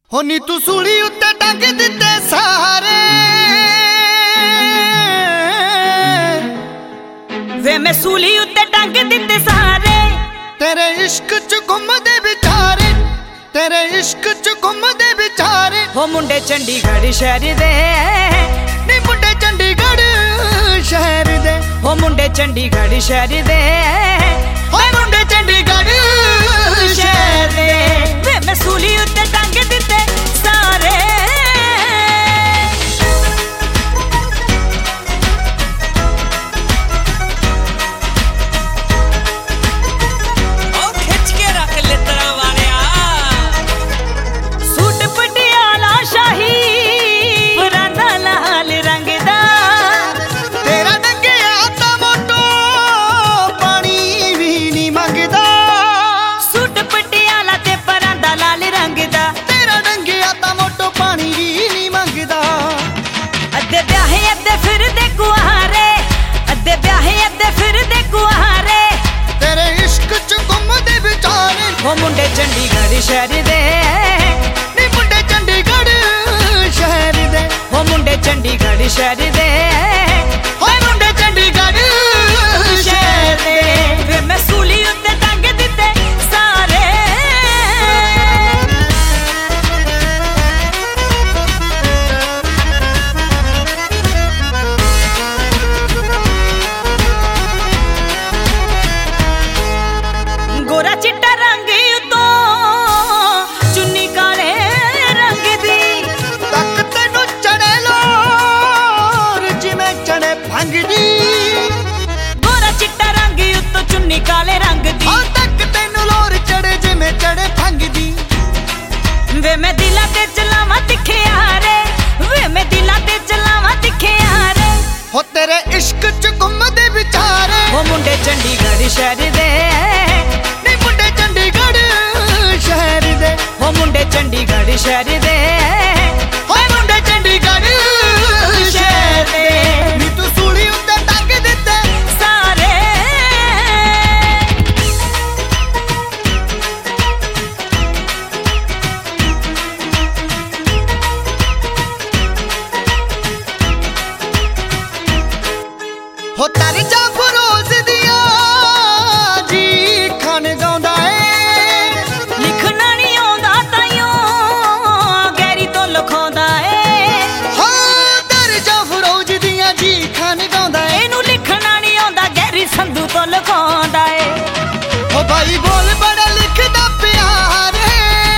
हो नी तू सूली उत्ते टंग दिते सारे वे मैं सूली उत्ते टंग दिते सारे। तेरे इश्क च घुमदे विचारे, तेरे इश्क च घुमदे विचारे। हो मुंडे चंडीगढ़ शहर दे, नी मुंडे चंडीगढ़ शहर दे। हो मुंडे चंडीगढ़ शहर दे, हो मुंडे चंडीगढ़ शहर दे। वे मैं सूली उत्ते टंग दिते सारे। सूट पटियाला शाही परांदा लाल रंग दा। तेरा डंगिया ता मोटो पानी भी नी मंगदा। सूट पटियाला ते परांदा लाल रंग दा। तेरा डंगिया ता मोटो पानी भी नी मंगदा। अद्धे ब्याहे अद्धे फिरदे कुआरे, अद्धे ब्याहे अद्धे फिरदे कुआरे। तेरे इश्क च घुमदे विचारे। हो मुंडे चंडीगढ़ शहर दे, नी मुंडे चंडीगढ़ शहर दे। हो मुंडे चंडीगढ़ शहर दे, हो मुंडे चंडीगढ़ शहर दे। वे मैं सूली उत्ते टंग दिते सारे। गोरा चिट्टा रंग उतो चुन्नी काले रंग दी। तक तेनू चढ़े लोर जिवें चढ़े भंग दी। गोरा चिट्टा रंग उतो चुन्नी काले रंग दी। हाँ तक तेनू लोर चढ़े जिवें चढ़े भंग दी। वे मैं दिला ते चलावा तिखे यारे, वे मैं दिला ते चलावा तिखे यारे। हो तेरे इश्क च घुमदे विचारे। हो मुंडे चंडीगढ़ शहर दे, नी मुंडे चंडीगढ़ शहर दे। हो मुंडे चंडीगढ़ शहर दे, हो मुंडे चंडीगढ़ शहर दे। नी तू सूली उत्ते टंग दिते सारे। हो तारी जा फरोज दिया जी खान गाउंदा ए। लिखना नहीं आउंदा ताइयों गैरी तो लिखाउंदा ए। हाँ तारी जा फरोज दिया जी खान गाउंदा ए। एनू लिखना नहीं आउंदा गैरी संधू तो लिखाउंदा ए। हो भाई बोल बड़ा लिखदा प्यारे।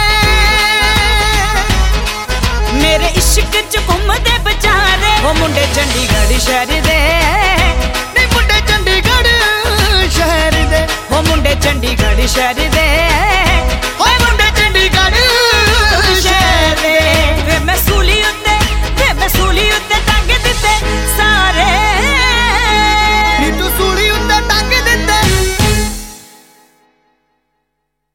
मेरे इश्क च घुमदे विचारे। हो मुंडे चंडीगढ़ शहर दे, नी मुंडे चंडीगढ़ शहर दे। हो मुंडे चंडीगढ़ शहर दे।